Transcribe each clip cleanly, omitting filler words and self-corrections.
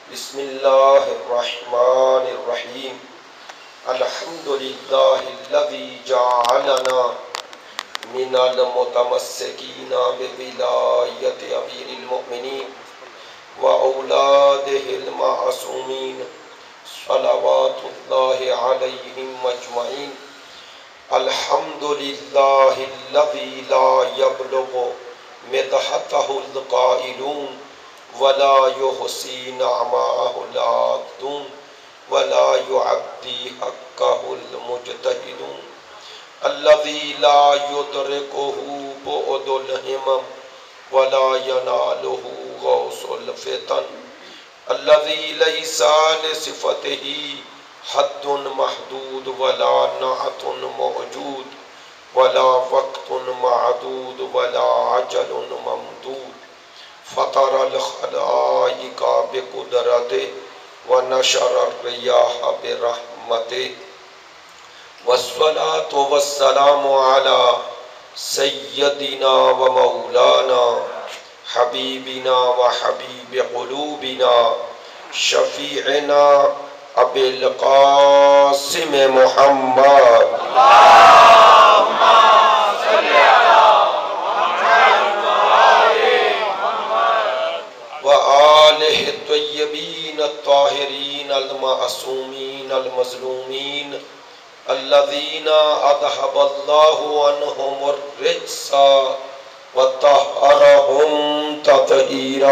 بسم اللہ الرحمن الرحیم الحمد للہ الذی جعلنا من المتمسکین بولایت امیر المؤمنین وأولادہ المعصومین صلوات اللہ علیہم اجمعین الحمد للہ الذی لا یبلغ مدحتہ القائلون ولا يحصي نعماءه العابدون ولا يعدي حقه المجتهدون الذي لا يدركه بعد الهمم ولا يناله غوص الفتن الذي ليس لصفته حد محدود ولا نعت موجود ولا وقت معدود ولا عجل ممدود فطر الخلائق بقدرته ونشر الرياح برحمته والصلاة والسلام على سيدنا ومولانا حبيبنا وحبيب قلوبنا شفيعنا أبي القاسم محمد اللهم صل على وآلہ الطیبین الطاہرین المعصومین المظلومین الذین اذھب اللہ عنہم الرجس وطہرہم تطہیرا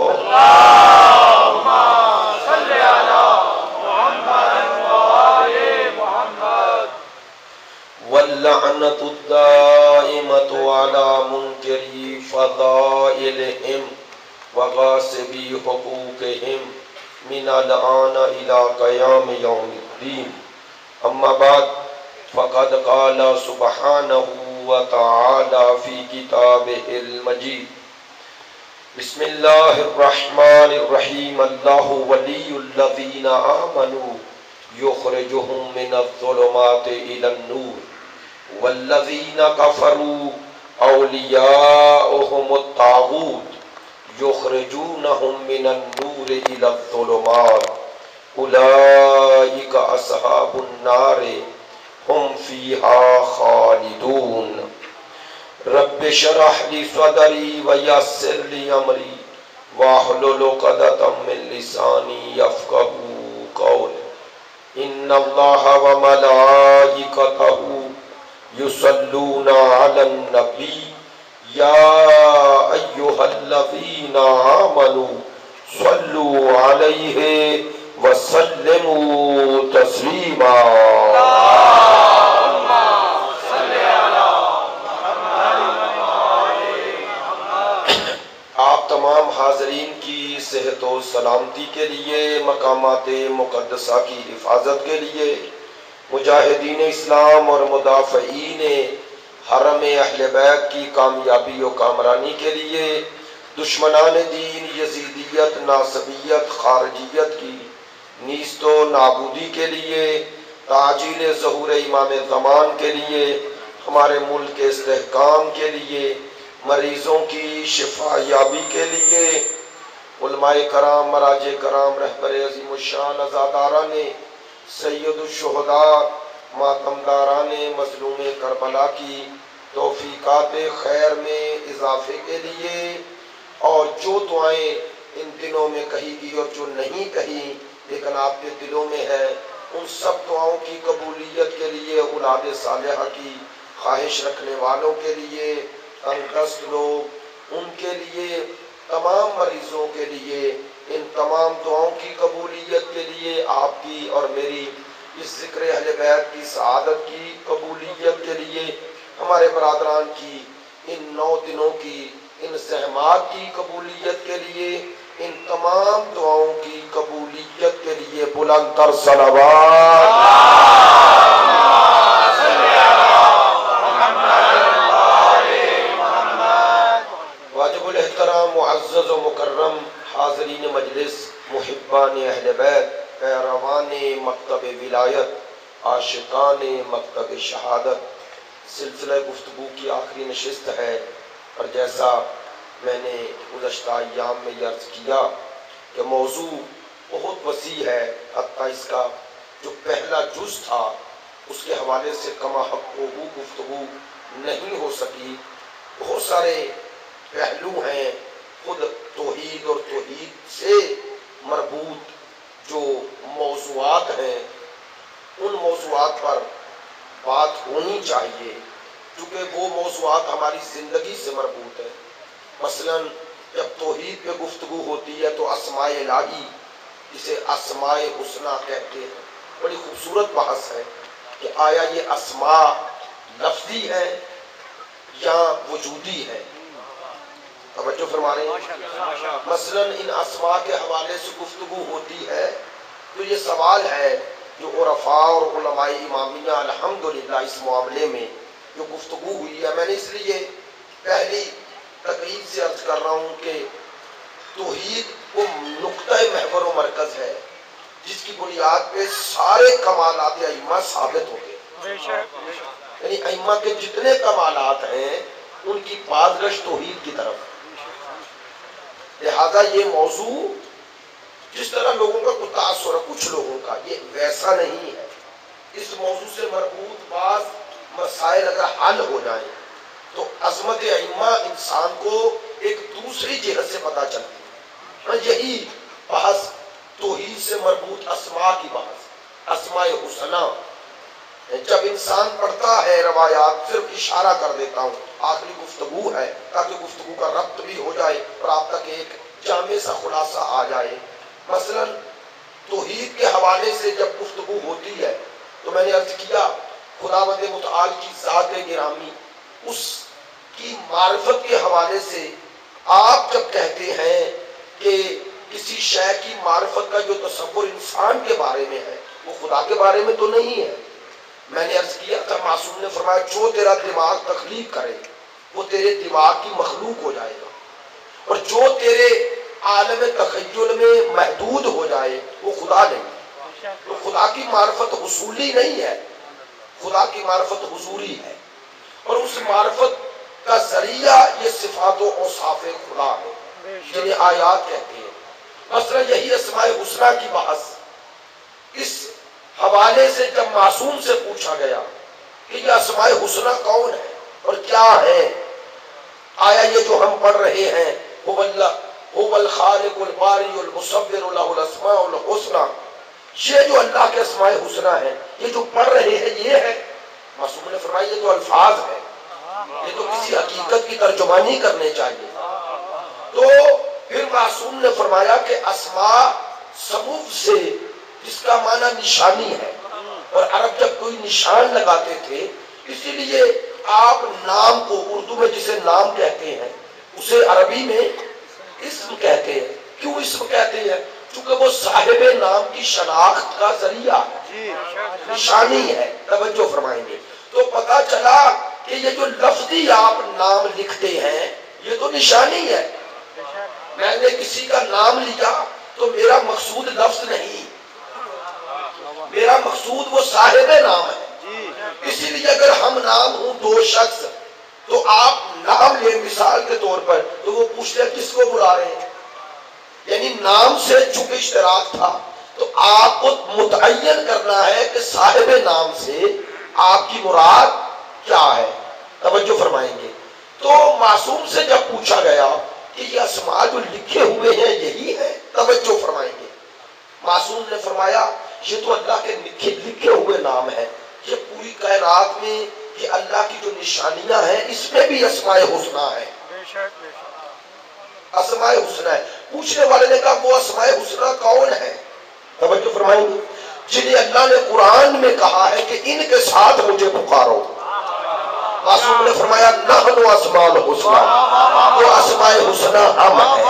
اللہم صل علی محمد وآل محمد واللعنۃ الدائمۃ علی منکری فضائلہم وغاصبی حقوقہم من الآن الى قیام یوم الدین اما بعد فقد قال سبحانہ وتعالی فی کتابہ المجید بسم اللہ الرحمن الرحیم اللہ ولی الذین آمنوا یخرجہم من الظلمات الى النور والذین کفروا اولیاؤہم الطاغوت یخرجونہم من النور الى الظلمات اولئک اصحاب النار ہم فیہا خالدون رب اشرح لی صدری ویسر لی امری واحلل عقدۃ من لسانی یفقہوا قولی ان اللہ وملائکتہ یصلون علی النبی یا ایہا الذین آمنوا صلوا علیہ وسلموا تسلیما اللہم صل علی محمد۔ آپ تمام حاضرین کی صحت و سلامتی کے لیے، مقامات مقدسہ کی حفاظت کے لیے، مجاہدین اسلام اور مدافعین حرم اہل بیت کی کامیابی و کامرانی کے لیے، دشمنان دین یزیدیت، ناصبیت، خارجیت کی نیست و نابودی کے لیے، تعجیل ظہور امام زمان کے لیے، ہمارے ملک کے استحکام کے لیے، مریضوں کی شفا یابی کے لیے، علماء کرام، مراجع کرام، رہبر عظیم الشان عزاداران سید الشہداء، ماتمداران مظلوم کربلا کی توفیقات خیر میں اضافے کے لیے، اور جو دعائیں ان دنوں میں کہی گئی اور جو نہیں کہی لیکن آپ کے دلوں میں ہے، ان سب دعاؤں کی قبولیت کے لیے، اولاد صالحہ کی خواہش رکھنے والوں کے لیے، تنگ دست لوگ ان کے لیے، تمام مریضوں کے لیے، ان تمام دعاؤں کی قبولیت کے لیے، آپ کی اور میری اس ذکر اہل بیت کی سعادت کی قبولیت کے لیے، ہمارے برادران کی ان 9 دنوں کی ان زحمات کی قبولیت کے لیے، ان تمام دعاؤں کی قبولیت کے لیے بلند تر صلوات واجب الاحترام معزز و مکرم حاضرین مجلس، محبان اہل بیت، پیروان مکتب ولایت، عاشقان مکتب شہادت، سلسلہ گفتگو کی آخری نشست ہے، اور جیسا میں نے گزشتہ ایام میں عرض کیا کہ موضوع بہت وسیع ہے، حتیٰ اس کا جو پہلا جز تھا اس کے حوالے سے کما حق گفتگو نہیں ہو سکی۔ بہت سارے پہلو ہیں، خود توحید اور توحید سے مربوط جو موضوعات ہیں ان موضوعات پر بات ہونی چاہیے، کیونکہ وہ موضوعات ہماری زندگی سے مربوط ہے۔ مثلا جب توحید پہ گفتگو ہوتی ہے تو اسماء الہی، جسے اسماء حسنہ کہتے ہیں، بڑی خوبصورت بحث ہے کہ آیا یہ اسماء لفظی ہے یا وجودی ہے۔ توجہ فرما رہے ہیں؟ مثلا ان اسماء کے حوالے سے گفتگو ہوتی ہے تو یہ سوال ہے جو عرفاء اور علماء امامیہ الحمدللہ اس معاملے میں جو گفتگو ہوئی ہے، میں نے اس لیے پہلی تقریر سے عرض کر رہا ہوں کہ توحید وہ نقطہ محور و مرکز ہے جس کی بنیاد پہ سارے کمالات ائمہ ثابت ہوتے ہیں۔ یعنی ائمہ کے جتنے کمالات ہیں ان کی بازگشت توحید کی طرف۔ لہذا یہ موضوع جس طرح لوگوں کا کوئی تاثر ہے، کچھ لوگوں کا، یہ ویسا نہیں ہے۔ اس موضوع سے مربوط بعض مسائل اگر حل ہو جائیں تو عظمت ائمہ انسان کو ایک دوسری جہت سے پتہ چلتی ہے۔ یہی بحث توحید سے مربوط اسماء کی بحث، اسماء حسنہ، جب انسان پڑھتا ہے روایات، صرف اشارہ کر دیتا ہوں، آخری گفتگو ہے تاکہ گفتگو کا ربط بھی ہو جائے اور آپ تک ایک جامع سا خلاصہ آ جائے۔ مثلا توحید کے حوالے سے جب گفتگو ہوتی ہے تو میں نے عرض کیا خداوند متعال کی ذات گرامی، اس کی معرفت کے حوالے سے آپ جب کہتے ہیں کہ کسی شے کی معرفت کا جو تصور انسان کے بارے میں ہے وہ خدا کے بارے میں تو نہیں ہے۔ میں نے عرض کیا تھا معصوم نے فرمایا جو تیرا دماغ تخلیق کرے وہ تیرے دماغ کی مخلوق ہو جائے گا، اور جو تیرے عالم تخیل میں محدود ہو جائے وہ خدا نہیں۔ تو خدا کی معرفت حصولی نہیں ہے، خدا کی معرفت حضوری ہے، اور اس معرفت کا ذریعہ یہ صفات و اوصاف خدا ہے جنہیں آیات کہتے ہیں۔ مثلا یہی اسماء حسنہ کی بحث، اس حوالے سے جب معصوم سے پوچھا گیا کہ یہ اسماء حسنہ کون ہے اور کیا ہے، آیا یہ جو ہم پڑھ رہے ہیں هو الخالق الباری المصور له الاسماء الحسنى، یہ جو اللہ کے اسماء حسنہ ہیں یہ جو پڑھ رہے ہیں یہ ہے؟ معصوم نے فرمایا یہ تو الفاظ ہے، یہ تو کسی حقیقت کی ترجمانی کرنے چاہیے۔ تو پھر معصوم نے فرمایا کہ اسماء سموف سے جس کا معنی نشانی ہے، اور عرب جب کوئی نشان لگاتے تھے اسی لیے آپ نام کو اردو میں جسے نام کہتے ہیں اسے عربی میں اسم کہتے ہیں۔ کیوں اسم کہتے ہیں؟ چونکہ وہ صاحب نام کی شناخت کا ذریعہ ہے، نشانی ہے۔ توجہ فرمائیں گے تو پتہ چلا کہ یہ جو لفظی آپ نام لکھتے ہیں یہ تو نشانی ہے۔ میں نے کسی کا نام لیا تو میرا مقصود لفظ نہیں، میرا مقصود وہ صاحب نام ہے۔ اسی لیے اگر ہم نام ہوں دو شخص تو آپ نام لیں مثال کے طور پر تو وہ پوچھتے ہیں کس کو بلا رہے ہیں، یعنی نام سے چونکہ اشتراک تھا تو آپ کو متعین کرنا ہے کہ صاحب نام سے آپ کی مراد کیا ہے۔ توجہ فرمائیں گے تو معصوم سے جب پوچھا گیا کہ یہ اسماء جو لکھے ہوئے ہیں یہی ہے، توجہ فرمائیں گے، معصوم نے فرمایا یہ تو اللہ کے لکھے ہوئے نام ہے، یہ پوری کائنات میں یہ اللہ کی جو نشانیاں ہیں اس میں بھی اسماء حسنہ ہے، اسماء حسنہ ہے۔ پوچھنے والے نے کہا وہ اسماء حسنہ کون ہے؟ توجہ فرمائیں گے، جنہیں اللہ نے قرآن میں کہا ہے کہ ان کے ساتھ مجھے پکارو۔ معصوم نے فرمایا نحن اسماء الحسنہ، وہ اسماء حسنہ ہم ہیں۔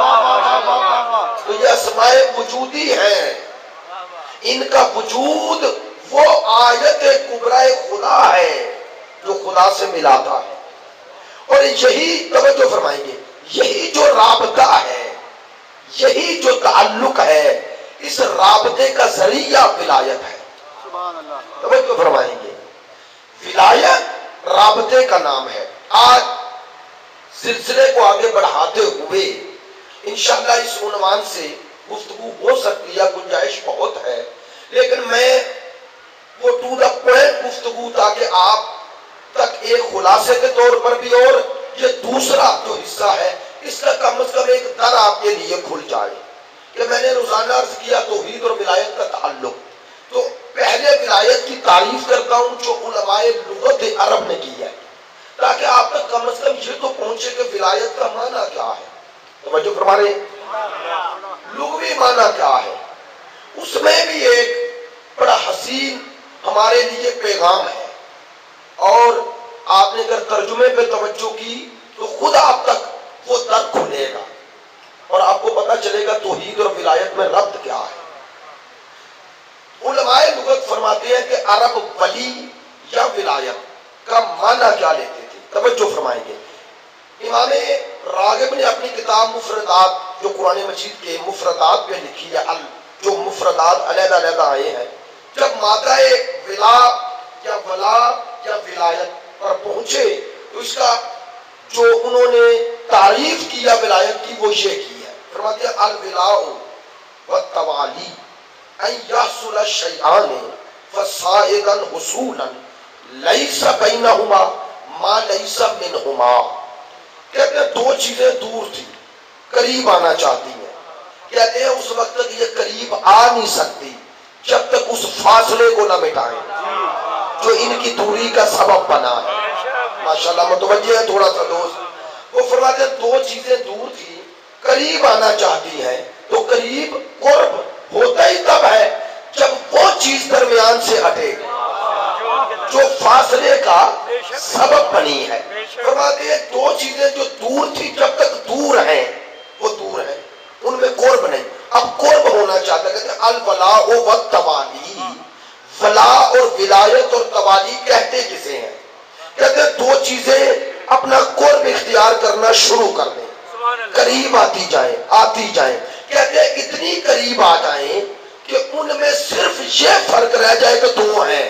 تو یہ اسماء وجودی ہیں، ان کا وجود وہ آیت کبریٰ خدا ہے جو خدا سے ملاتا ہے، اور یہی توجہ فرمائیں گے یہی جو رابطہ ہے، یہی جو تعلق ہے، اس رابطے کا ذریعہ ولایت ہے۔ توجہ فرمائیں گے ولایت رابطے کا نام ہے۔ آج سلسلے کو آگے بڑھاتے ہوئے انشاءاللہ اس عنوان سے گفتگو ہو سکتی ہے، گنجائش بہت ہے، لیکن میں وہ ٹو دا پوائنٹ گفتگو تاکہ آپ تک ایک خلاصے کے طور پر بھی، اور یہ دوسرا جو حصہ ہے اس کا کم از کم ایک در آپ کے لیے کھل جائے کہ میں نے روزانہ عرض کیا توحید اور ولایت کا تعلق، تو پہلے ولایت کی تعریف کرتا ہوں جو علماء لغت عرب نے کی ہے، تاکہ آپ تک کم از کم یہ تو پہنچے کہ ولایت کا معنی کیا ہے، توجہ فرما رہے ہیں، لغوی معنی کیا ہے۔ اس میں بھی ایک بڑا حسین ہمارے لیے پیغام ہے، اور آپ نے اگر ترجمے پہ توجہ کی تو خود آپ تک وہ در کھلے گا اور آپ کو پتا چلے گا توحید اور ولایت میں ربط کیا ہے۔ علماء لغت فرماتے ہیں کہ عرب ولی یا ولایت کا معنی کیا لیتے تھے، توجہ فرمائیں گے۔ امام راغب نے اپنی کتاب مفردات جو قرآن مجید کے مفردات پہ لکھی ہے، جو مفردات علیحدہ علیحدہ آئے ہیں، جب مادہ ولا یا ولا یا ولایت پر پہنچے تو اس کا جو انہوں نے تعریف کیا ولایت کی وہ یہ کی ہے، فرماتے ہیں الولاء والتوالی ان یحصل الشیئان فصائدا حصولا لیس بینہما ما لیس منہما۔ کہتے ہیں دو چیزیں دور تھی، قریب آنا چاہتی ہیں، کہتے ہیں اس وقت تک یہ قریب آ نہیں سکتی جب تک اس فاصلے کو نہ مٹائیں جو ان کی دوری کا سبب بنا ہے۔ ماشاءاللہ متوجہ ہے تھوڑا سا دوست، وہ فرماتے ہیں دو چیزیں دور تھی قریب آنا چاہتی ہیں، تو قریب قرب ہوتا ہی تب ہے جب وہ چیز درمیان سے ہٹے جو فاصلے کا سبب بنی ہے۔ فرماتے ہیں دو چیزیں جو دور تھی جب تک دور ہیں وہ دور ہیں، ان میں قرب نہیں، اب قرب ہونا چاہتا ہے۔ کہتے ہیں الولاء والتوالی، ولا اور ولایت اور توالی کہتے کسے ہیں؟ کہتے ہیں دو چیزیں اپنا قرب اختیار کرنا شروع کر دیں، قریب آتی جائیں آتی جائیں، کہتے ہیں اتنی قریب آ جائیں کہ ان میں صرف یہ فرق رہ جائے کہ دو ہیں،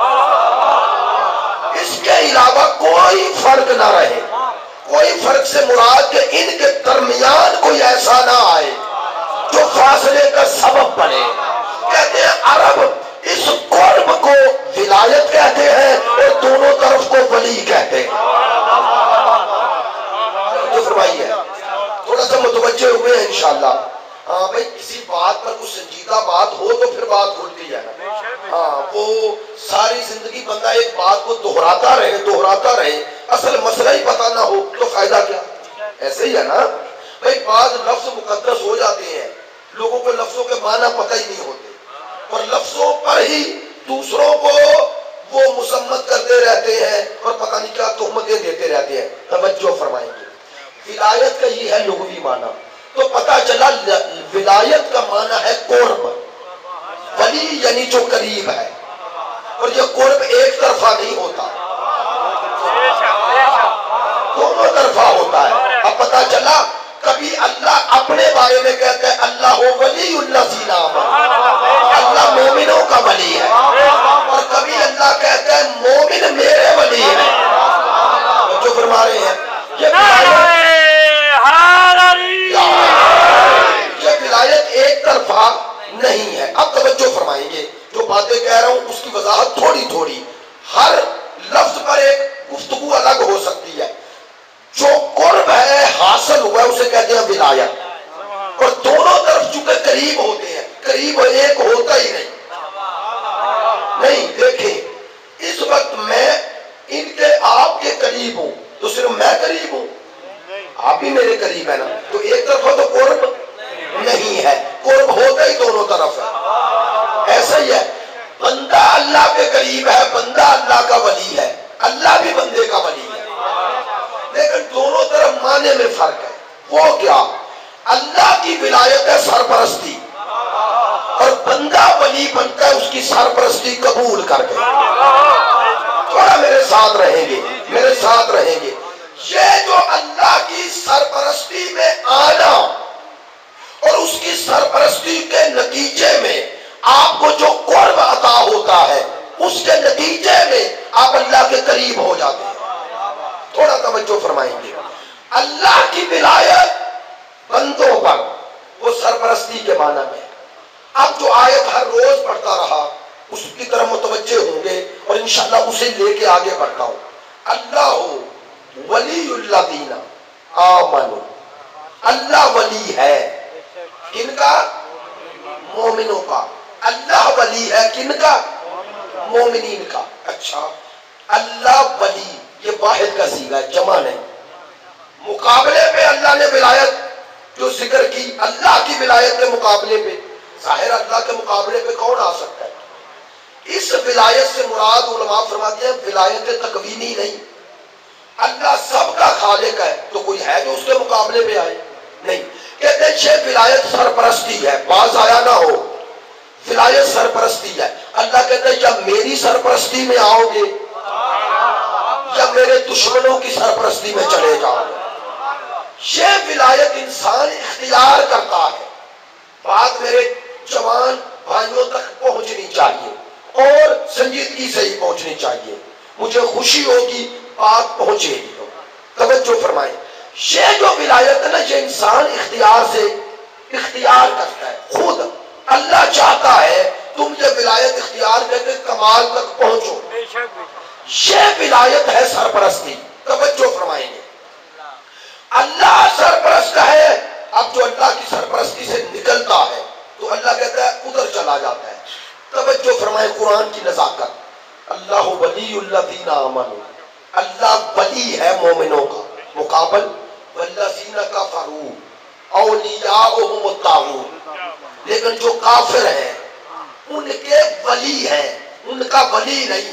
اس کے علاوہ کوئی فرق نہ رہے۔ کوئی فرق سے مراد کہ ان کے درمیان کوئی ایسا نہ آئے جو فاصلے کا سبب بنے۔ کہتے ہیں عرب اس قرب کو ولایت کہتے ہیں اور دونوں طرف کو ولی کہتے ہیں۔ جو فرمائی ہے تھوڑا سا متوجہ ہوئے ہیں انشاءاللہ۔ ہاں بھائی کسی بات پر کوئی سنجیدہ بات ہو تو پھر بات کھلتی ہے نا، ہاں وہ ساری زندگی بندہ ایک بات کو دہراتا رہے اصل مسئلہ ہی پتہ نہ ہو تو فائدہ کیا؟ ایسے ہی ہے نا بھائی، بعض لفظ مقدس ہو جاتے ہیں، لوگوں کو لفظوں کے معنی پتہ ہی نہیں ہوتے اور لفظوں پر ہی دوسروں کو وہ مذمت کرتے رہتے ہیں اور پتہ نہیں کیا تہمتیں دیتے رہتے ہیں۔ توجہ فرمائیں گے، ولایت کا یہ ہے لغوی معنی، تو پتہ چلا ولایت کا معنی ہے قرب، ولی یعنی جو قریب ہے، اور یہ قرب ایک طرفہ نہیں ہوتا، دونوں طرفہ ہوتا ہے۔ اب پتہ چلا کبھی اللہ اپنے بارے میں کہتا ہے اللہ ولی الذین آمنوا، اللہ مومنوں کا ولی ہے، اور کبھی اللہ کہتا ہے مومن میرے ولی ہے۔ جو فرما رہے ہیں یہ ولایت ایک طرفہ نہیں ہے۔ اب توجہ فرمائیں گے، جو باتیں کہہ رہا ہوں اس کی وضاحت تھوڑی ہر لفظ پر ایک گفتگو الگ ہو سکتی ہے۔ جو قرب ہے حاصل ہوا ہے اسے کہتے ہیں ولایت، اور دونوں طرف چونکہ قریب ہوتے ہیں، قریب ایک ہوتا ہی نہیں۔ دیکھیں اس وقت میں ان کے آپ کے قریب ہوں تو صرف میں قریب ہوں، آپ بھی میرے قریب ہے نا، تو ایک طرف تو قرب نہیں ہے، قرب ہوتا ہی دونوں طرف ہے۔ ایسا ہی ہے بندہ اللہ کے قریب ہے، بندہ اللہ کا ولی ہے، اللہ بھی بندے کا ولی ہے، لیکن دونوں طرف معنی میں فرق ہے۔ وہ کیا؟ اللہ کی ولایت ہے سرپرستی، اور بندہ ولی بنتا ہے اس کی سرپرستی قبول کر کے۔ تھوڑا میرے ساتھ رہیں گے، یہ جو اللہ کی سرپرستی میں آنا اور اس کی سرپرستی کے نتیجے میں آپ کو جو قرب عطا ہوتا ہے، اس کے نتیجے میں آپ اللہ کے قریب ہو جاتے ہیں۔ تھوڑا توجہ فرمائیں گے، اللہ کی ولایت بندوں پر، وہ سرپرستی کے معنی میں. اب جو آیت ہر روز پڑھتا رہا اس کی طرف متوجہ ہوں گے اور انشاءاللہ اسے لے کے آگے بڑھتا ہوں. اللہ ولی الذین آمنوا، اللہ ولی ہے کن کا؟ مومنوں کا. اللہ ولی ہے کن کا؟ مومنین کا. اچھا، اللہ ولی یہ واحد کا صیغہ ہے، جمع نہیں. مقابلے پہ اللہ نے ولایت جو ذکر کی، اللہ کی ولایت کے مقابلے پہ، ظاہر اللہ کے مقابلے پہ کون آ سکتا ہے؟ اس ولایت سے مراد علماء فرماتے ہیں ولایت تکوینی نہیں. اللہ سب کا خالق ہے تو کوئی ہے جو اس کے مقابلے پہ آئے؟ نہیں. کہتے ہیں یہ ولایت سرپرستی ہے، باز آیا نہ ہو. ولایت سرپرستی ہے. اللہ کہتا ہے جب میری سرپرستی میں آؤ گے یا میرے دشمنوں کی سرپرستی میں چلے جاؤ. یہ ولایت انسان اختیار کرتا ہے. بات میرے جوان بھائیوں تک پہنچنی چاہیے اور سنجیدگی سے ہی پہنچنی چاہیے. مجھے خوشی ہوگی بات پہنچے گی تو توجہ فرمائیں. یہ جو ولایت ہے نا، یہ انسان اختیار سے اختیار کرتا ہے. خود اللہ چاہتا ہے تم یہ ولایت اختیار کر کے کمال تک پہنچو. یہ ولایت ہے سرپرستی. توجہ فرمائیں گے. اللہ سرپرست ہے. اب جو اللہ کی سرپرستی سے نکلتا ہے تو اللہ کہتا ہے ادھر چلا جاتا ہے. توجہ فرمائیں قرآن کی نزاکت. اللہ ولی الذین آمنوا، اللہ ولی ہے مومنوں کا. مقابل والذین کفروا اولیاؤہم الطاغوت. لیکن جو کافر ہیں ان کے ولی ہیں، ان کا ولی نہیں.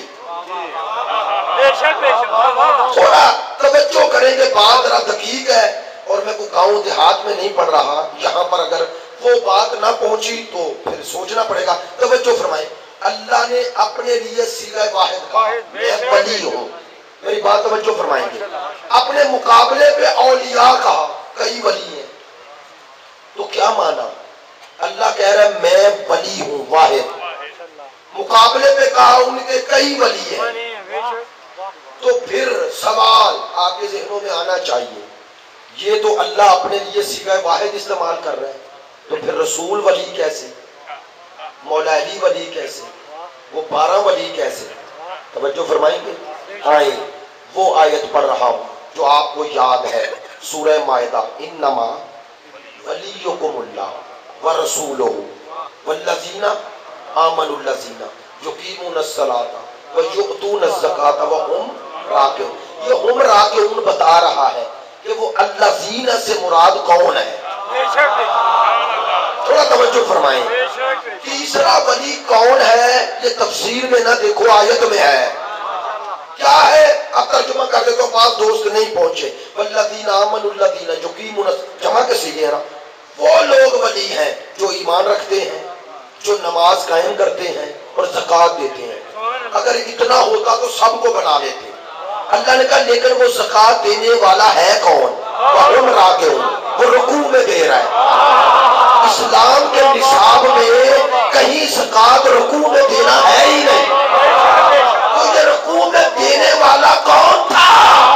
تھوڑا توجہ کریں گے، بات ذرا دقیق ہے اور میں کوئی گاؤں دیہات میں نہیں پڑھ رہا. یہاں پر اگر وہ بات نہ پہنچی تو پھر سوچنا پڑے گا. توجہ فرمائیں. اللہ نے اپنے لیے صیغہ واحد کہا، میں ولی ہوں. میری بات توجہ فرمائیں گے. اپنے مقابلے پہ اولیاء کہا، کئی ولی ہیں. تو کیا مانا؟ اللہ کہہ رہا ہے میں ولی ہوں واحد. مقابلے پہ کہا ان کے کئی ولی ہیں. تو پھر سوال آپ کے ذہنوں میں آنا چاہیے، یہ تو اللہ اپنے لیے صیغہ واحد استعمال کر رہے ہیں، تو پھر رسول ولی کیسے؟ مولا علی ولی کیسے؟ وہ 12 ولی کیسے؟ توجہ فرمائیں گے. آئیں وہ آیت پڑھ رہا ہوں جو آپ کو یاد ہے، سورہ مائدہ. انما ولیکم اللہ ورسولہ والذین آمنوا الذین یقیمون الصلاۃ ویؤتون الزکاۃ وہم راکعون. یہ ہم راکعون بتا رہا ہے کہ وہ الذین سے مراد کون ہے. تھوڑا توجہ فرمائیں. تیسرا ولی کون ہے یہ تفسیر میں نہ دیکھو، آیت میں ہے. کیا ہے؟ اب ترجمہ کر دے تو بعض دوست نہیں پہنچے. والذین آمنوا الذین یقیمون، جمع کے سیغے نا. وہ لوگ ولی ہیں جو ایمان رکھتے ہیں، جو نماز قائم کرتے ہیں اور زکوٰۃ دیتے ہیں. اگر اتنا ہوتا تو سب کو بنا لیتے. اللہ نے کہا لیکن وہ زکوٰۃ دینے والا ہے کون؟ وہم راکعون، وہ رکوع میں دے رہا ہے. اسلام کے نصاب میں کہیں زکوٰۃ رکوع میں دینا ہے ہی نہیں. تو یہ رکوع میں دینے والا کون تھا؟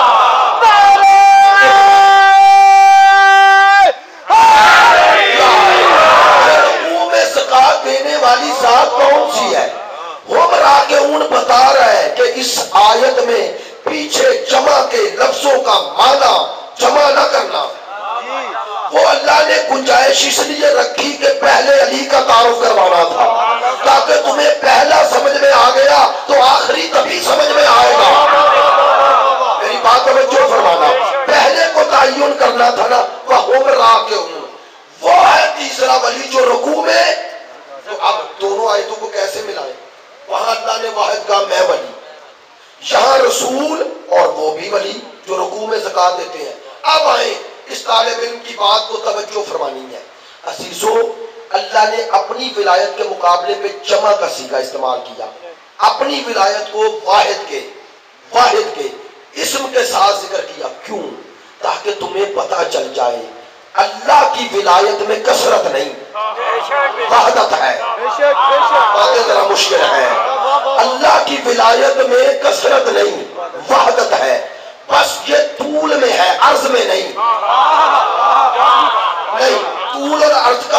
رکوع میں زکوٰۃ دینے والی ذات کون سی ہے؟ ہم راکعون بتا رہا ہے کہ اس آیت میں پیچھے جمع کے لفظوں کا معنی جمع نہ کرنا. وہ اللہ نے گنجائش اس لیے رکھی کہ پہلے علی کا تعارف کروانا تھا تاکہ تمہیں پہلا سمجھ میں آ گیا تو آخری تبھی سمجھ میں آئے گا. میری بات توجہ فرمانا. پہلے کو تعین کرنا تھا نا. وہم راکعون، وہ ہے تیسرا ولی جو رکوع میں. تو اب دونوں آیتوں کو کیسے ملائیں؟ وہاں اللہ نے واحد کہا میں ولی، یہاں رسول اور وہ بھی ولی جو رکوع میں زکوٰۃ دیتے ہیں. اب آئیں اس طالب علم کی بات کو توجہ فرمانی ہے. عزیزو، اللہ نے اپنی ولایت کے مقابلے پہ جمع کا صیغہ استعمال کیا. اپنی ولایت کو واحد کے اسم کے ساتھ ذکر کیا. کیوں؟ تاکہ تمہیں پتہ چل جائے اللہ کی ولایت میں کثرت نہیں، وحدت ہے. باتیں ذرا مشکل ہے. اللہ کی ولایت میں کثرت نہیں، وحدت ہے. بس یہ طول میں ہے، عرض میں نہیں. طول اور عرض کا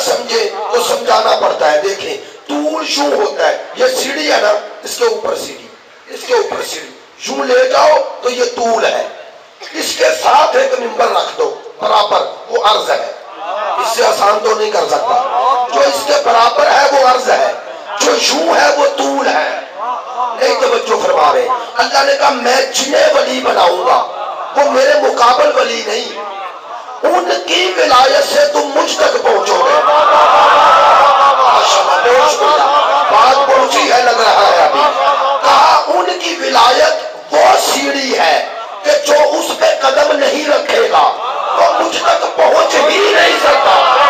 سمجھے تو سمجھانا پڑتا ہے. دیکھیں طول یوں ہوتا ہے، یہ سیڑھی ہے نا، اس کے اوپر سیڑھی، اس کے اوپر سیڑھی، یوں لے جاؤ تو یہ طول ہے. اس کے ساتھ ایک ممبر رکھ دو برابر، وہ عرض ہے. اس سے آسان تو نہیں کر سکتا. جو اس کے برابر ہے وہ عرض ہے، جو یوں ہے وہ طول ہے. نہیں توجہ فرما رہے. اللہ نے کہا میں جنہیں ولی بناؤں گا وہ میرے مقابل ولی نہیں، ان کی ولایت سے تم مجھ تک پہنچو گے. بات پہنچی ہے لگ رہا ہے ابھی. کہا ان کی ولایت وہ سیڑھی ہے کہ جو اس پہ قدم نہیں رکھے گا وہ مجھ تک پہنچ ہی نہیں سکتا.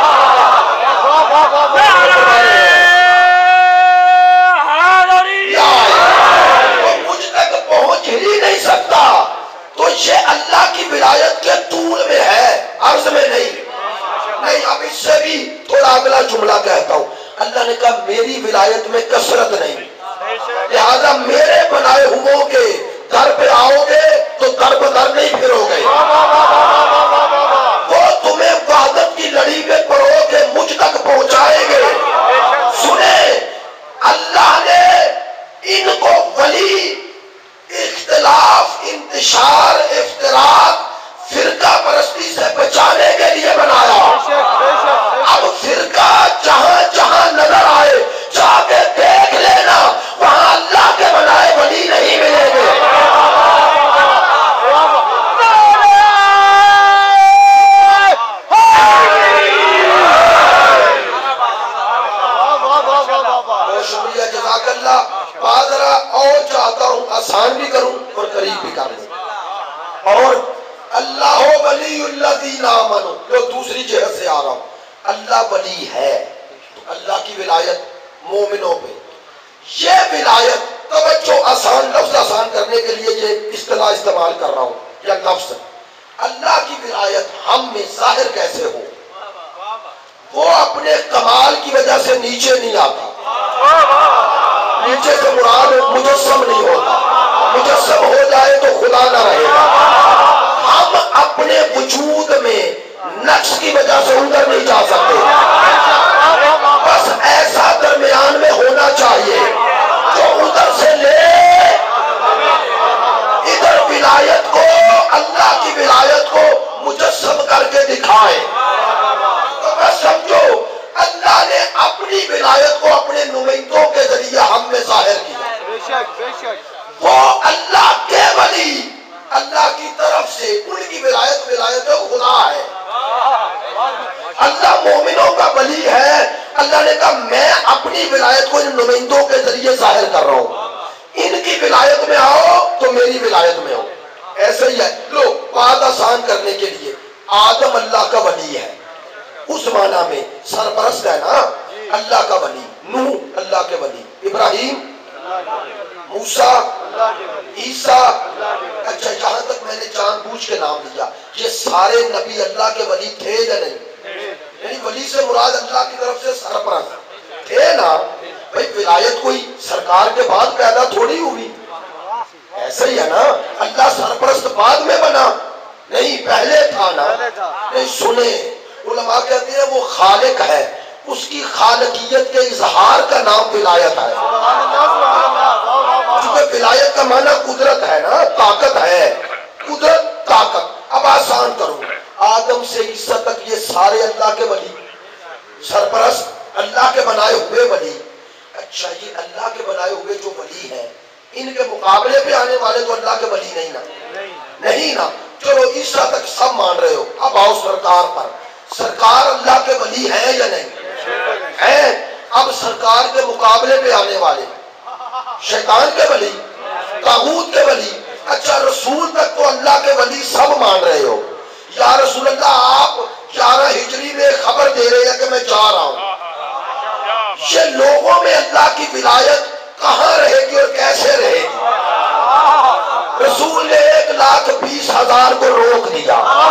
وہ مجھ تک پہنچ ہی نہیں سکتا. تو یہ اللہ کی ولایت کے طول میں ہے، عرض میں نہیں. نہیں اب اس سے بھی تھوڑا اگلا جملہ کہتا ہوں. اللہ نے کہا میری ولایت میں کثرت نہیں، لہذا میرے بنائے ہوئوں کے در پہ آؤ گے تو در بدر نہیں پھرو گے. وہ تمہیں وحدت کی لڑی میں پڑو گے، مجھ تک پہنچائیں گے. سنیں اللہ نے ان کو ولی اختلاف، انتشار، افتراق، فرقہ پرستی سے بچانے کے لیے بنایا. اب فرقہ جہاں جہاں نظر آئے جا کے دیکھ لینا، وہاں اللہ کے بنائے ولی نہیں ملیں گے. شکریہ، جزاک اللہ. بات ذرا اور چاہتا ہوں آسان بھی کروں اور قریب بھی کر لوں. اور اللہ ولی الذین آمنوا، جو دوسری جہت سے آ رہا ہوں. اللہ ولی ہے تو اللہ کی ولایت مومنوں پہ. یہ ولایت، توجہ، آسان لفظ آسان کرنے کے لیے یہ اصطلاح استعمال کر رہا ہوں یا لفظ. اللہ کی ولایت ہم میں ظاہر کیسے ہو؟ وہ اپنے کمال کی وجہ سے نیچے نہیں آتا. نیچے سے مراد مجسم نہیں ہوتا. مجسم ہو جائے تو خدا نہ رہے گا. ہم اپنے وجود میں نقص کی وجہ سے ادھر نہیں جا سکتے. بس ایسا درمیان میں ہونا چاہیے جو ادھر سے لے ادھر ولایت کو، اللہ کی ولایت کو مجسم کر کے دکھائے. تو بس سمجھو اللہ نے اپنی ولایت کو اپنے نمائندوں کے ذریعے ہم میں ظاہر کیا. وہ اللہ کے ولی اللہ کی طرف سے، ان کی ولایت خدا ہے. اللہ مومنوں کا ولی ہے. اللہ نے کہا میں اپنی ولایت کو ان نمائندوں کے ذریعے ظاہر کر رہا ہوں. ان کی ولایت میں آؤ تو میری ولایت میں ہو. ایسا ہی ہے. لو بات آسان کرنے کے لیے، آدم اللہ کا ولی ہے، اس معنی میں سرپرست ہے نا، اللہ کا ولی. نوح اللہ کے ولی، ابراہیم، موسیٰ، عیسیٰ. اچھا یہاں تک میں نے جان بوجھ کے نام لیا. یہ سارے نبی اللہ کے ولی تھے یا نہیں؟ یعنی ولی سے مراد اللہ کی طرف سے سرپرست تھے نا. بھئی ولایت کوئی سرکار کے بعد پیدا تھوڑی ہوئی. ایسا ہی ہے نا، اللہ سرپرست بعد میں بنا نہیں، پہلے تھا نا. نہیں سنیں، علماء کہتے ہیں وہ خالق ہے، اس کی خالقیت کے اظہار کا نام ولایت ہے. کیونکہ ولایت کا معنی قدرت ہے نا، طاقت ہے. قدرت، طاقت. اب آسان کروں، آدم سے عیسیٰ تک یہ سارے اللہ کے ولی، سرپرست اللہ کے بنائے ہوئے ولی. اچھا یہ اللہ کے بنائے ہوئے جو ولی ہیں، ان کے مقابلے پہ آنے والے تو اللہ کے ولی نہیں نا. نہیں نا. چلو عیسیٰ تک سب مان رہے ہو. اب آؤ سرکار پر. سرکار اللہ کے ولی ہیں یا نہیں؟ ہیں. اب سرکار کے مقابلے پہ آنے والے شیطان کے ولی، طاغوت کے ولی. اچھا رسول تک تو اللہ کے ولی سب مان رہے ہو. یا رسول اللہ آپ 11 ہجری میں خبر دے رہے ہیں کہ میں جا رہا ہوں. یہ لوگوں میں اللہ کی ولایت کہاں رہے گی اور کیسے رہے گی؟ رسول نے 1,20,000 کو روک دیا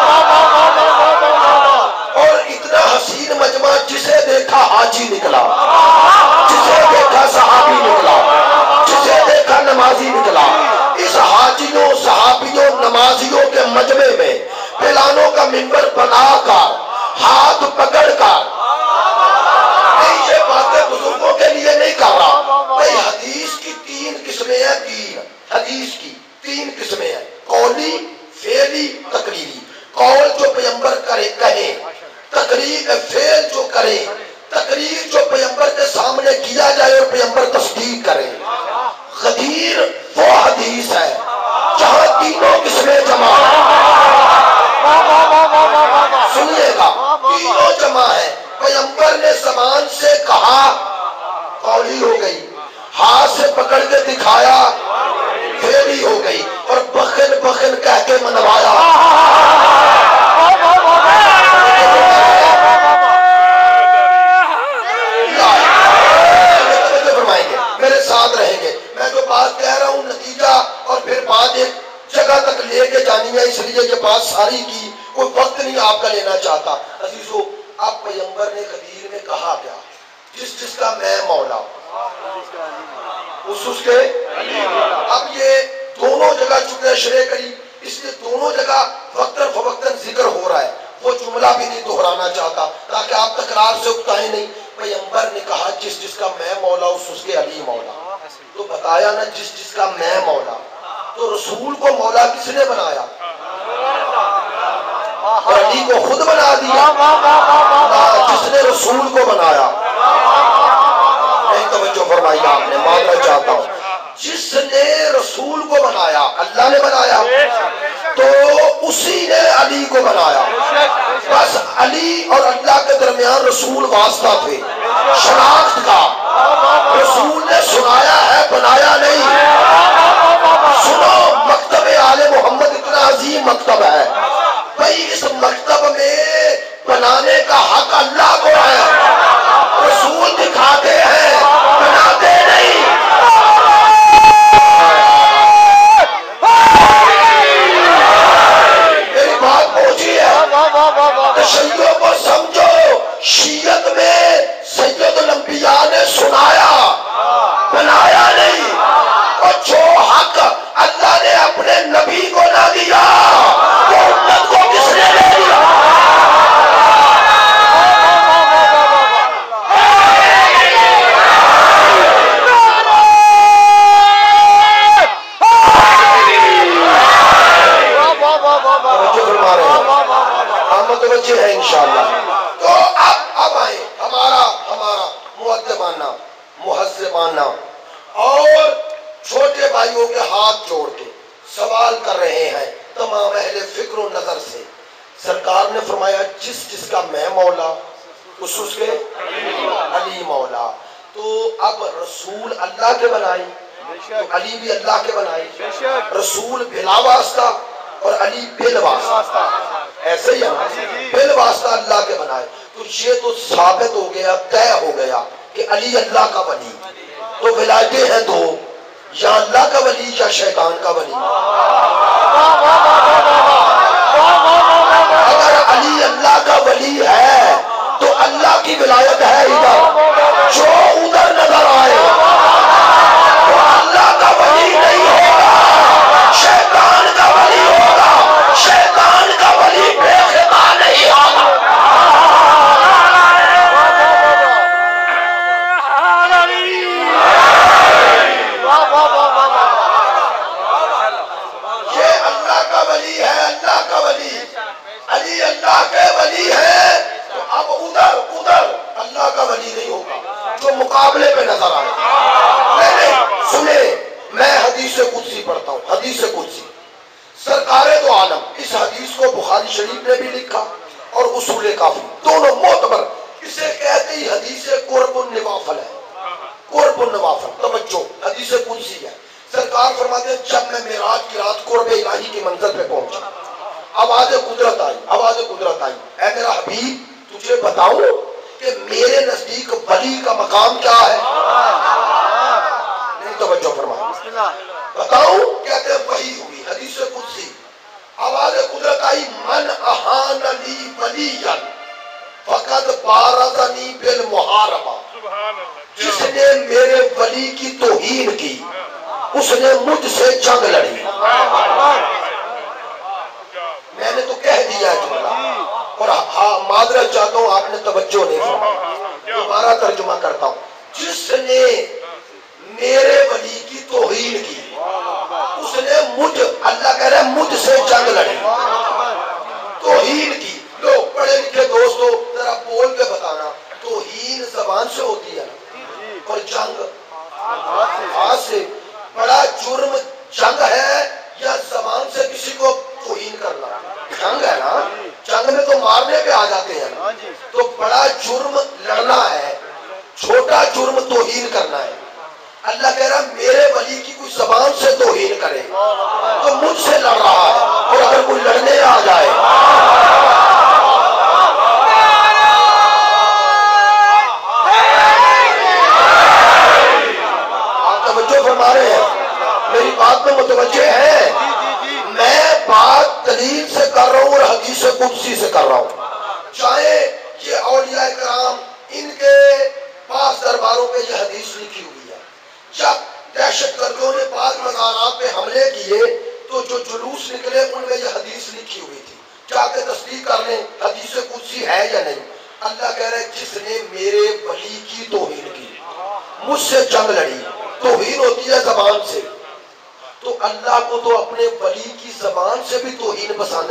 اور اتنا حسین مجمع، جسے دیکھا حاجی نکلا، جسے دیکھا صحابی نکلا، جسے دیکھا نمازی نکلا. اس حاجیوں، صحابیوں، نمازیوں کے مجمع میں پلانوں کا منبر بنا کر، ہاتھ پکڑ کر حدیث کی 3 قسمیں ہیں، قولی، فعلی، تقریری۔ قول جو پیغمبر کہیں، فعل جو کرے، تقریر جو پیغمبر کے سامنے کیا جائے اور پیغمبر تصدیق کرے۔ غدیر وہ حدیث ہے جہاں تینوں قسمیں جمع ہیں۔ سنیے گا، تینوں جمع ہے۔ پیغمبر نے زبان سے کہا، قولی ہو گئی، ہاتھ سے پکڑ کے دکھایا، فعلی ہو گئی، اور بخن بخن کہہ کے منوایا۔ میرے ساتھ رہیں گے، میں جو بات کہہ رہا ہوں نتیجہ اور پھر بات ایک جگہ تک لے کے جانی ہے، اس لیے یہ بات ساری کی کوئی وقت نہیں آپ کا لینا چاہتا۔ عزیزو، اب پیغمبر نے غدیر میں کہا کیا؟ جس کا میں مولا، اس کے اب یہ دونوں جگہ چکے شرع قریب، اس لیے دونوں جگہ وقتاً فوقتاً ذکر ہو رہا ہے، وہ جملہ بھی نہیں دہرانا چاہتا تاکہ آپ تکرار سے اکتائیں نہیں۔ پیغمبر نے کہا جس کا میں مولا، اس کے علی مولا۔ تو بتایا نا جس کا میں مولا، تو رسول کو مولا کس نے بنایا؟ اور علی کو خود بنا دیا؟ جس نے رسول کو بنایا، نہیں توجہ فرمائی آپ نے، معذرت چاہتا ہوں، جس نے رسول کو بنایا اللہ نے بنایا، تو اسی نے علی کو بنایا۔ بس علی اور اللہ کے درمیان رسول واسطہ تھے، شناخت کا۔ رسول نے سنایا ہے، بنایا نہیں۔ سنو، مکتب آل محمد اتنا عظیم مکتب ہے بھئی، اس مکتب میں بنانے کا حق اللہ کو ہے۔ رسول دکھاتے ہیں، بناتے نہیں۔ میری بات پہنچی ہے؟ تشیع کو سمجھو، شیعت میں سید الانبیاء نے سنایا، بنایا نہیں۔ اور جو حق اللہ نے اپنے نبی کو نہ دیا، وہ امت کو کس نے دے دیا؟ متوجہ ہے انشاءاللہ۔ تو اب آئیں، ہمارا مؤدبانہ، مہذبانہ اور چھوٹے بھائیوں کے ہاتھ جوڑ کے سوال کر رہے ہیں تمام اہل فکر و نظر سے۔ سرکار نے فرمایا جس کا میں مولا، اس کے علی مولا۔ تو اب رسول اللہ کے بنائے تو علی بھی اللہ کے بنائے، رسول بلا واسطہ اور علی بل واسطہ، ایسے ہی ہے نا، بل واسطہ اللہ کے بنائے۔ تو یہ تو ثابت ہو گیا، طے ہو گیا کہ علی اللہ کا ولی۔ تو ولایتیں ہیں دو، یا اللہ کا ولی یا شیطان کا ولی۔ اگر علی اللہ کا ولی ہے تو اللہ کی ولایت ہے ادھر، جو ادھر نظر آئے وہ اللہ کا ولی نہیں ہوگا، شیطان کا ولی ہوگا۔ شیطان کا ولی بے خدا نہیں ہوگا۔ یہ اللہ کا ولی ہے، اللہ کا ولی، علی اللہ کے ولی ہے، تو اب ادھر اللہ کا ولی نہیں ہوگا جو مقابلے پہ نظر آئے۔ نہیں، سنیں، میں حدیث قدسی پڑھتا ہوں، حدیث قدسی۔ سرکار دو عالم، اس حدیث کو بخاری شریف نے بھی لکھا اور اصول کافی، دونوں معتبر۔ اسے کہتے ہی حدیث قرب النوافل ہے، قرب النوافل۔ توجہ، حدیث قدسی ہے۔ سرکار فرماتے ہیں جب میں معراج کی رات قرب الہی کی منزل پہ پہنچا، آواز قدرت آئی، اے میرا حبیب تجھے بتاؤں کہ میرے نزدیک ولی کا مقام کیا ہے؟ نہیں توجہ فرمائیں، بتاؤں؟ کہتے ہیں وحی ہوئی، حدیث قدسی، آواز قدرت آئی، من احان لی ولیًا فقد بارزنی بالمحاربہ، جس نے میرے ولی کی توہین کی اس نے مجھ سے جنگ لڑی۔ میں نے تو کہہ دیا جملہ، اور معذرت چاہتا ہوں آپ نے توجہ نہیں فرمائی، دوبارہ ترجمہ کرتا ہوں۔ جس نے میرے ولی کی توہین کی اس نے اللہ کہہ رہا ہے مجھ سے جنگ لڑی، توہین کی۔ لو پڑھے لکھے دوستو ذرا بول کے بتانا، توہین زبان سے ہوتی ہے اور جنگ ہاتھ سے؟ بڑا جرم جنگ ہے یا زبان سے کسی کو توہین کرنا؟ جنگ ہے نا، جنگ میں تو مارنے پہ آ جاتے ہیں نا۔ تو بڑا جرم لڑنا ہے، چھوٹا جرم توہین کرنا ہے۔ اللہ کہہ رہا میرے ولی کی کوئی زبان سے توہین کرے تو مجھ سے لڑ رہا ہے، اور اگر کوئی لڑنے آ جائے آپ توجہ فرما رہے ہیں، میری بات میں متوجہ ہے؟ میں بات دلیل سے کر رہا ہوں اور حدیث قدسی سے کر رہا ہوں۔ چاہے یہ اولیاء کرام ان کے پاس درباروں پہ یہ حدیث لکھی ہوئی ہے، جب دہشت گردوں نے بعض مزارات پہ حملے کیے تو جو جلوس نکلے ان میں یہ حدیث لکھی ہوئی تھی، جا کے تصدیق کر لیں حدیث قدسی ہے یا نہیں۔ اللہ کہہ رہا ہے جس نے میرے ولی کی توہین کی، مجھ سے جنگ لڑی، توہین ہوتی ہے زبان سے، تو اللہ کو تو اپنے ولی کی زبان سے بھی توہین پسند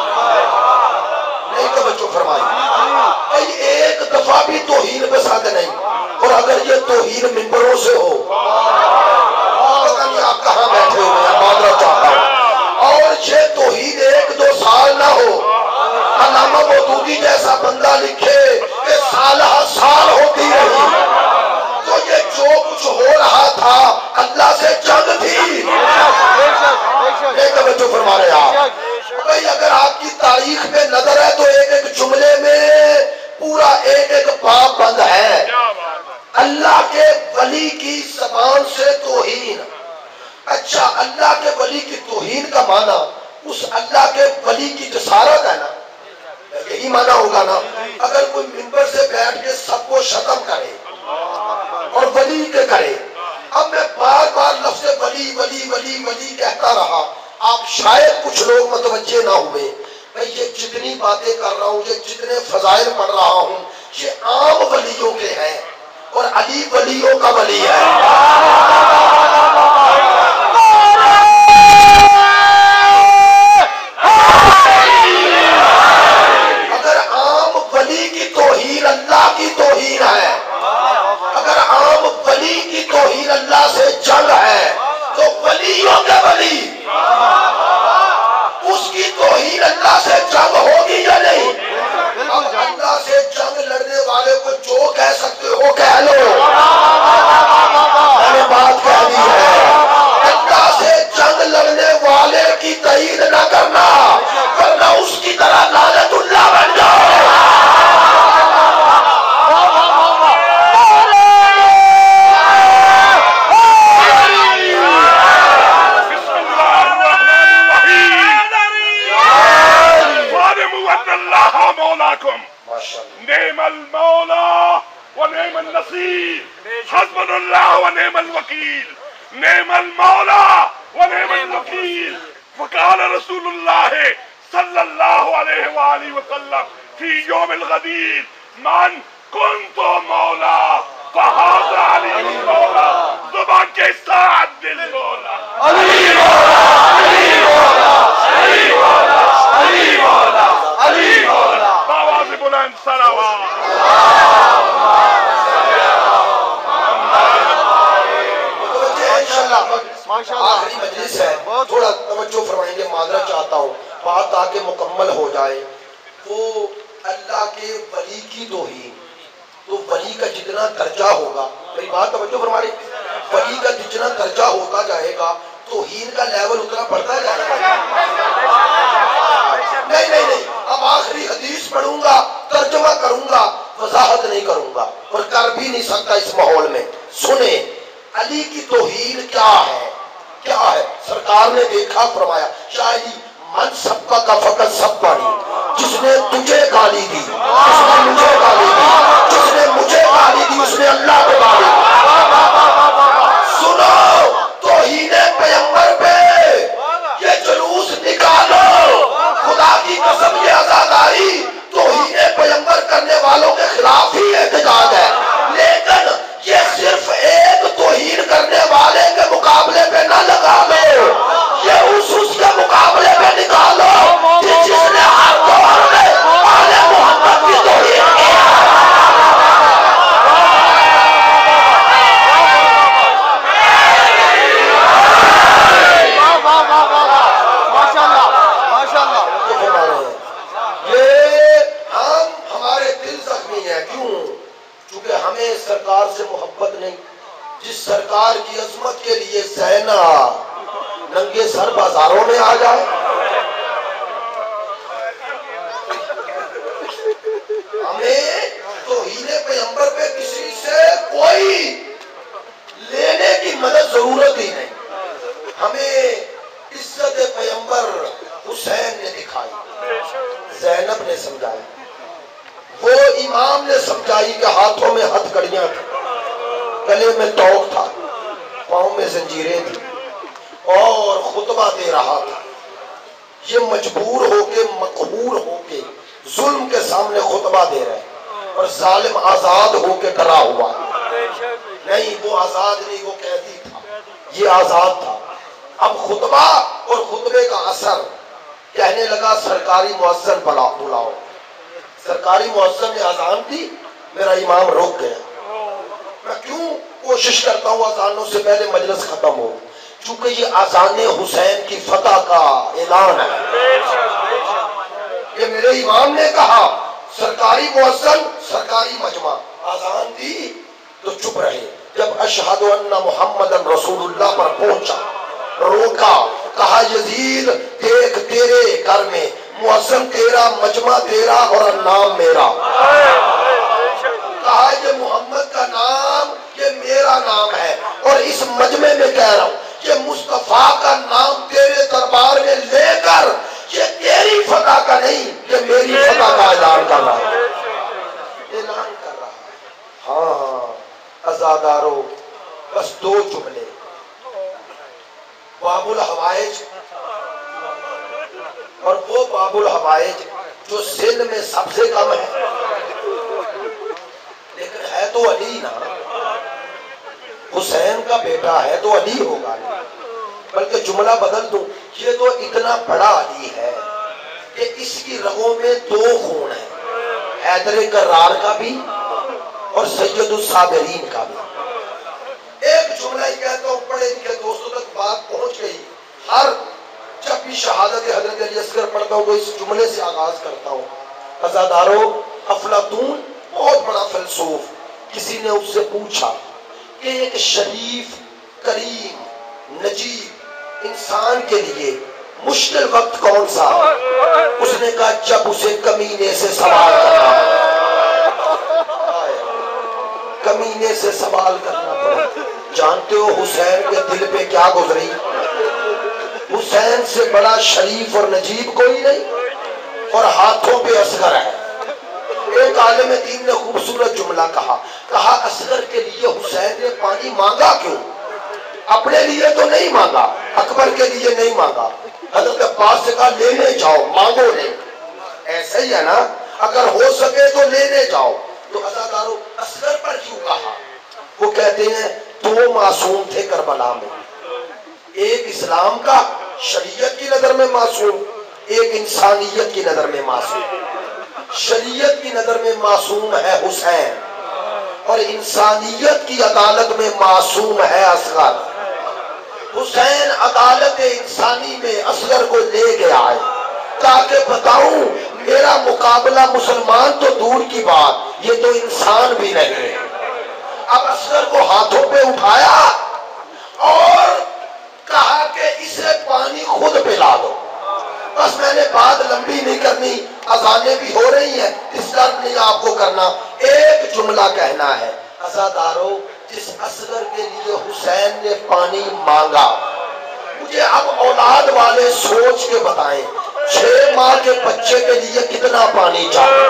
نہیں توجہ فرمائی بھائی، ایک دفعہ بھی توہین پسند نہیں۔ اور اگر یہ توہین ممبروں سے ہو، پتہ نہیں آپ کہاں بیٹھے ہوئے ہیں، معذرت چاہتا ہوں، اور یہ توہین 1-2 سال نہ ہو، علامہ مودودی جیسا بندہ لکھے کہ سالہ سال ہوتی رہی، تو یہ جو کچھ ہو رہا تھا اللہ سے جنگ تھی۔ ایک توجہ فرما رہے آپ بھائی، اگر آپ کی تاریخ میں نظر ہے تو ایک ایک جملے میں پورا ایک ایک باب بند ہے۔ اللہ کے ولی کی زبان سے توہین۔ اچھا، اللہ کے ولی کی توہین کا معنی اس اللہ کے ولی کی جسارت ہے نا، یہی معنی ہوگا نا۔ اگر کوئی منبر سے بیٹھ کے سب کو شتم کرے اور ولی کے کرے، اب میں بار بار لفظ ولی ولی ولی ولی کہتا رہا، آپ شاید کچھ لوگ متوجہ نہ ہوئے۔ میں یہ جتنی باتیں کر رہا ہوں، یہ جتنے فضائل پڑھ رہا ہوں، یہ عام ولیوں کے ہیں، اور علی ولیوں کا ولی ہے۔ اگر عام ولی کی توہین اللہ کی توہین ہے، اگر عام ولی کی توہین اللہ سے جنگ ہے، تو ولیوں کے ولی اس کی توہین اللہ سے جنگ ہوگی یا نہیں؟ اب اللہ سے جنگ لڑنے والے کو جو کہہ سکتے ہو کہہ لو، میں نے بات کہہ دی ہے۔ اللہ سے جنگ لڑنے والے کی تائید نہ کرنا، ورنہ اس کی طرح لعنت اللہ بن جاؤ۔ نعم المولى ونعم النصير، حسبنا الله ونعم الوكيل، نعم المولى ونعم الوكيل۔ وقال رسول الله صلى الله عليه وآله وسلم في يوم الغدير من كنت مولا فهذا علي المولى، زبان کے ساتھ دل مولا، علی مولا، علی مولا، علی مولا، علی مولا، علی مولا، باواز بلند سلوات۔ آخری مجلس ہے، تھوڑا توجہ فرمائیں گے، معذرت چاہتا ہوں، بات تاکہ مکمل ہو جائے۔ وہ اللہ کے ولی کی توہین، تو ولی کا جتنا درجہ ہوگا، میری بات توجہ فرما رہی، ولی کا جتنا درجہ ہوتا جائے گا توہین کا لیول اتنا بڑھتا جائے گا۔ نہیں نہیں نہیں، اب آخری حدیث پڑھوں گا، ترجمہ کروں گا، وضاحت نہیں کروں گا، اور کر بھی نہیں سکتا اس ماحول میں۔ سنیں علی کی توہین کیا ہے، کیا ہے؟ سرکار نے دیکھا، فرمایا شاہی من سب کا فقط سب پانی، جس نے تجھے گالی دی، جس نے مجھے گالی دی، جس نے مجھے گالی دی، اس نے اللہ کو گالی دی۔ سنو، توہین پیغمبر پہ یہ جلوس نکالو، خدا کی قسم یہ عزاداری توہین پیغمبر کرنے والوں کے خلاف ہی احتجاج ہے، لیکن یہ صرف ایک توہین کرنے والے کے مقابلے پہ نہ لگا ننگے سر بازاروں میں آ جائے؟ ہمیں توہین پیغمبر پہ کسی سے کوئی لینے کی مدد ضرورت ہی نہیں. ہمیں عزت پیغمبر حسین نے دکھائی، زینب نے سمجھائی، وہ امام نے سمجھائی کہ ہاتھوں میں ہتھ کڑیاں تھیں، گلے میں توق تھا، پاؤں میں زنجیریں تھیں، اور خطبہ دے رہا تھا. یہ مجبور ہو کے مقہور ہو کے ظلم کے سامنے خطبہ دے رہے ہیں، اور ظالم آزاد ہو کے ڈرا ہوا ہے. نہیں، وہ آزاد نہیں، وہ قیدی تھا، یہ آزاد تھا. اب خطبہ اور خطبے کا اثر، کہنے لگا سرکاری مؤذن بلاؤ. سرکاری مؤذن نے اذان دی، میرا امام روک گیا. میں کیوں کوشش کرتا ہوں اذانوں سے پہلے مجلس ختم ہو؟ چونکہ یہ اذان حسین کی فتح کا اعلان ہے. یہ میرے امام نے کہا سرکاری مؤذن، سرکاری مجمع، اذان دی تو چپ رہے. جب اشہد ان محمد رسول اللہ پر پہنچا، روکا، کہا یزید دیکھ تیرے گھر میں مؤذن تیرا، مجمع تیرا اور نام میرا. کہا یہ محمد کا نام یہ میرا نام ہے، اور اس مجمع میں کہہ رہا ہوں کہ مصطفیٰ کا نام تیرے دربار میں لے کر یہ تیری فتح کا نہیں، یہ میری فتح کا اعلان کر رہا ہے. اعلان کر رہا ہے. ہاں عزادارو، بس دو جملے. باب الحوائج، اور وہ باب الحوائج جو سندھ میں سب سے کم ہے، لیکن ہے تو علی نا، حسین کا بیٹا ہے تو علی ہوگا. بلکہ جملہ بدل دوں، یہ تو اتنا بڑا علی ہے کہ اس کی رگوں میں دو خون ہیں، حیدر کرار کا بھی اور سید الصابرین کا بھی. ایک جملہ ہی کہتا ہوں، پڑھے لکھے دوستوں تک بات پہنچ گئی. ہر جب بھی شہادت حضرت علی اصغر پڑھتا ہوں تو اس جملے سے آغاز کرتا ہوں. عزادارو، افلاطون بہت بڑا فلسوف، کسی نے اس سے پوچھا کہ ایک شریف، کریم، نجیب انسان کے لیے مشکل وقت کون سا ہے؟ اس نے کہا جب اسے کمینے سے سوال کرنا پڑے. کمینے سے سوال کرنا پڑے. جانتے ہو حسین کے دل پہ کیا گزری؟ حسین سے بڑا شریف اور نجیب کوئی نہیں، اور ہاتھوں پہ اصغر ہے. ایک عالم دین نے خوبصورت جملہ کہا اصغر کے لیے حسین نے پانی مانگا کیوں؟ اپنے لیے تو نہیں مانگا، اکبر کے لیے نہیں مانگا. حضرت عباس سے کہا لینے جاؤ، مانگو نہیں. ایسا ہی ہے نا، اگر ہو سکے تو لینے جاؤ. تو عزادارو اصغر پر کیوں کہا؟ وہ کہتے ہیں دو معصوم تھے کربلا میں، ایک اسلام کا شریعت کی نظر میں معصوم، ایک انسانیت کی نظر میں معصوم. شریعت کی نظر میں معصوم ہے حسین، اور انسانیت کی عدالت میں معصوم ہے اصغر. حسین عدالت انسانی میں اصغر کو لے گیا ہے تاکہ بتاؤں میرا مقابلہ مسلمان تو دور کی بات، یہ تو انسان بھی نہیں ہے. اب اصغر کو ہاتھوں پہ اٹھایا اور کہا کہ اسے پانی خود پلا دو. بس میں نے بات لمبی نہیں کرنی، اذانیں بھی ہو رہی ہیں، ڈسٹرب نہیں آپ کو کرنا. ایک جملہ کہنا ہے. عزادارو، جس اصغر کے لیے حسین نے پانی مانگا، مجھے اب اولاد والے سوچ کے بتائیں 6 ماہ کے بچے کے لیے کتنا پانی چاہیے؟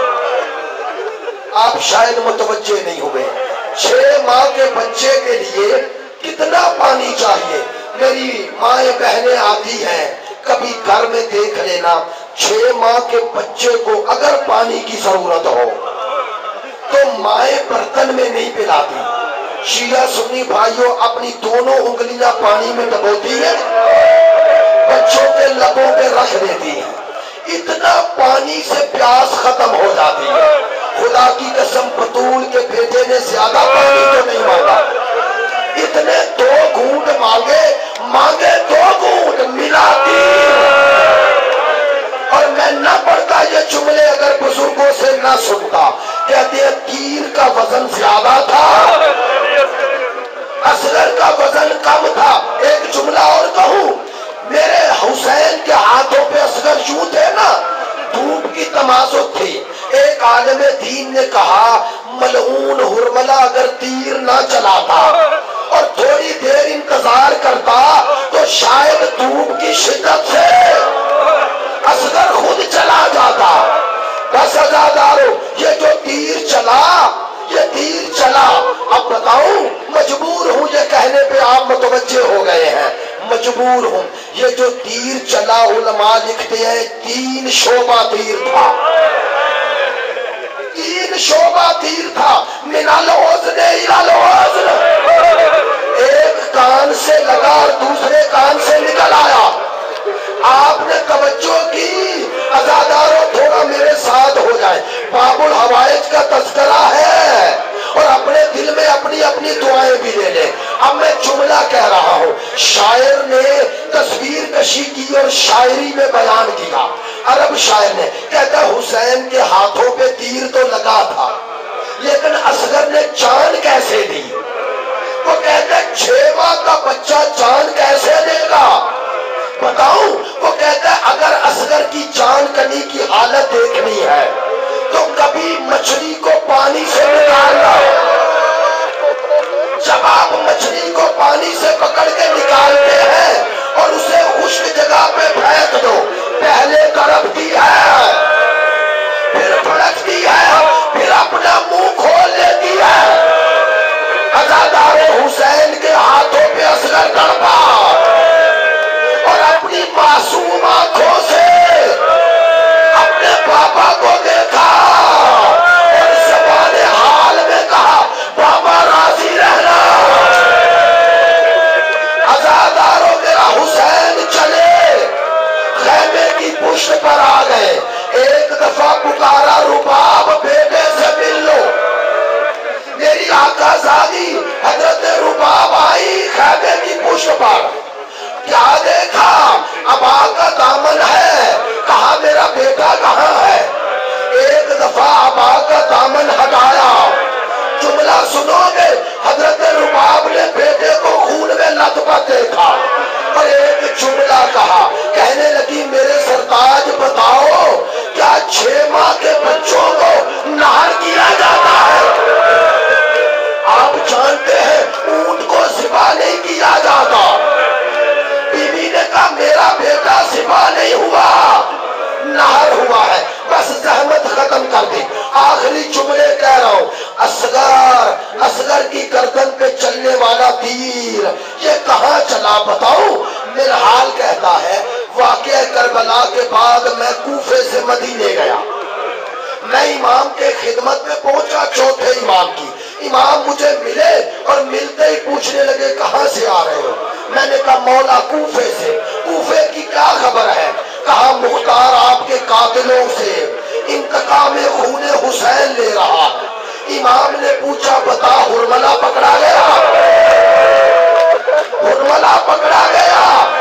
آپ شاید متوجہ نہیں ہوئے. 6 ماہ کے بچے کے لیے کتنا پانی چاہیے؟ میری مائیں بہنیں آتی ہیں، کبھی گھر میں دیکھ لینا، 6 ماہ کے بچے کو اگر پانی کی ضرورت ہو تو مائیں برتن میں نہیں پلاتی. شیعہ سنی بھائیوں اپنی دونوں انگلیاں پانی میں ڈبوتی ہیں، بچوں کے لبوں پہ رکھ دیتی ہیں. اتنا پانی سے پیاس ختم ہو جاتی ہے. خدا کی قسم بطول کے بیٹے نے زیادہ پانی تو نہیں مانگا، اتنے 2 گھونٹ مانگے 2 گھونٹ ملا اور میں نہ پڑھتا یہ جملے اگر بزرگوں سے نہ سنتا. کہتے ہیں تیر کا وزن زیادہ تھا، اصغر کا وزن کم تھا. ایک جملہ اور کہوں، حسین کے ہاتھوں پہ اصغر یوں تھے نا، دھوپ کی تمازت تھی۔ ایک عالم دین نے کہا ملعون حرملہ اگر تیر نہ چلاتا اور تھوڑی دیر انتظار کرتا تو شاید دھوپ کی شدت سے اصغر خود چلا جاتا۔ بس عزادارو، یہ جو تیر چلا، یہ تیر چلا، اب بتاؤں مجبور ہوں یہ کہنے پہ آپ متوجہ ہو گئے ہیں، مجبور ہوں، یہ جو تیر چلا علماء لکھتے ہیں 3 شعبہ تیر تھا، 3 شعبہ تیر تھا، من الوزن الى الوزن، ایک کان سے لگا اور دوسرے کان سے نکل آیا۔ آپ نے توجہ کی، عزاداروں تھوڑا میرے ساتھ ہو جائیں، باب الحوائج کا تذکرہ ہے اور اپنے دل میں اپنی اپنی دعائیں بھی لے لیں۔ اب میں جملہ کہہ رہا ہوں، شاعر نے تصویر کشی کی اور شاعری میں بیان کیا، عرب شاعر نے کہتا حسین کے ہاتھوں پہ تیر تو لگا تھا لیکن اصغر نے جان کیسے دی؟ وہ کہتا ہے 6 ماہ کا بچہ جان کیسے دے گا؟ بتاؤں، وہ کہتا ہے اگر اصغر کی جان کنی کی حالت دیکھنی ہے تو کبھی مچھلی کو پانی سے نکالنا، جب آپ مچھلی کو پانی سے پکڑ کے نکالتے ہیں اور اسے خشک جگہ پہ پھینک دو، پہلے تڑپتی ہے، پھر پھڑکتی ہے، پھر اپنا منہ کھول لیتی ہے۔ عزادار حسین کے ہاتھوں پہ اصغر تڑپا اور اپنی معصوم آنکھوں سے اپنے پاپا کو دیکھا اور زبان حال میں کہا بابا راضی رہنا۔ عزاداروں میرا حسین چلے خیمے کی پشت پر آ گئے، ایک دفعہ پکارا رباب بیٹے سے مل لو، میری آقا زادی حضرت رباب آئی خیمے کی پشت پر، کیا دیکھا؟ ابا کا دامن ہے، کہا میرا بیٹا کہاں ہے؟ ایک دفعہ ابا کا دامن ہٹایا، جملہ سنو گے، حضرت رباب نے بیٹے کو خون میں لطپت دیکھا اور ایک جملہ کہا، کہنے لگی میرے سرتاج بتاؤ کیا 6 ماہ کے بچوں کو نہر کیا جاتا ہے؟ آپ جانتے ہیں اونٹ کو ذبح نہیں کیا جاتا۔ بی بی نے کہا میرا بیٹا ذبح نہیں ہوا، نہر ہوا ہے، بس زحمت ختم کر دی۔ آخری جملے کہہ رہا ہوں، اصغر کی گردن پہ چلنے والا تیر یہ کہاں چلا بتاؤں؟ منہال کہتا ہے واقعہ کربلا کے بعد میں کوفے سے مدینے گیا، میں امام کے خدمت میں پہنچا، چوتھے امام کی، امام مجھے ملے اور ملتے ہی پوچھنے لگے کہاں سے آ رہے ہو؟ میں نے کہا مولا کوفے سے۔ کوفے کی کیا خبر ہے؟ کہا مختار آپ کے قاتلوں سے انتقام خون حسین لے رہا۔ امام نے پوچھا بتا حرملہ پکڑا گیا؟ حرملہ پکڑا گیا؟